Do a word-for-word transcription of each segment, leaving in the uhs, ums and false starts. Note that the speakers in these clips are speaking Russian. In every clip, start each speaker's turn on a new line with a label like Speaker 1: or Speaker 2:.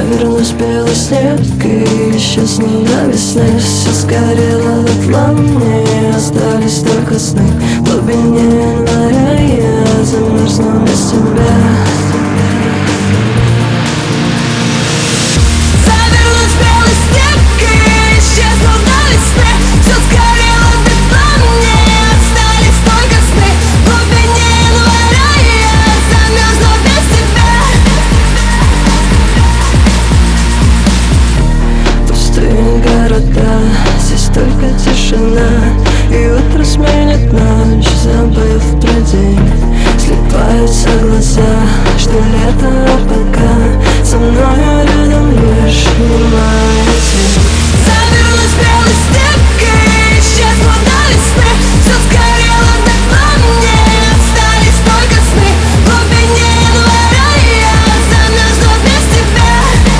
Speaker 1: Завернусь в белый снег и исчезну до весны. Все сгорело дотла, мне остались только сны. В глубине января я замерзну без тебя. Здесь только тишина, и утро сменит ночь, забыв про день. Слепаются глаза, что лето, а пока со мною рядом лишь немая тень.
Speaker 2: Завернусь в белый снег и исчезну до весны. Все сгорело дотла, мне остались только сны. В глубине января я замерзну без тебя.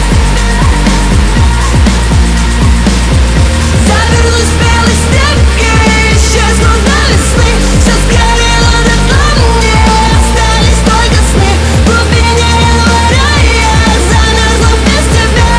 Speaker 2: Завернусь в белый снег и исчезну до весны. Все сгорело дотла, мне остались только сны. В глубине января я замерзну без тебя.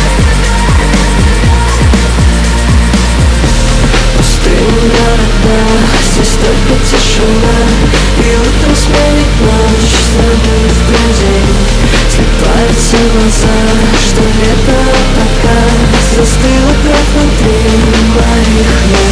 Speaker 1: Пустые города, здесь только тишина, и утро сменит ночь, забыв про день. Слепаются глаза, что лето, а пока застыло кровь внутри моих.